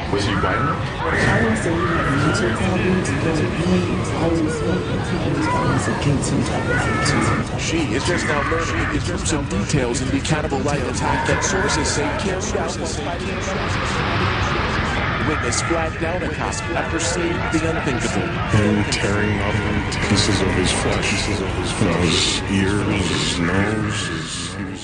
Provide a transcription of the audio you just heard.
Was he violent? I wouldn't say he had mental problems, but he always felt like he was always against some type of attitude. She is just now learning the gruesome details in the cannibal like attack that sources say carried out witness flagged down a cop after seeing the unthinkable. Him tearing up pieces of his flesh, his ears, his nose, his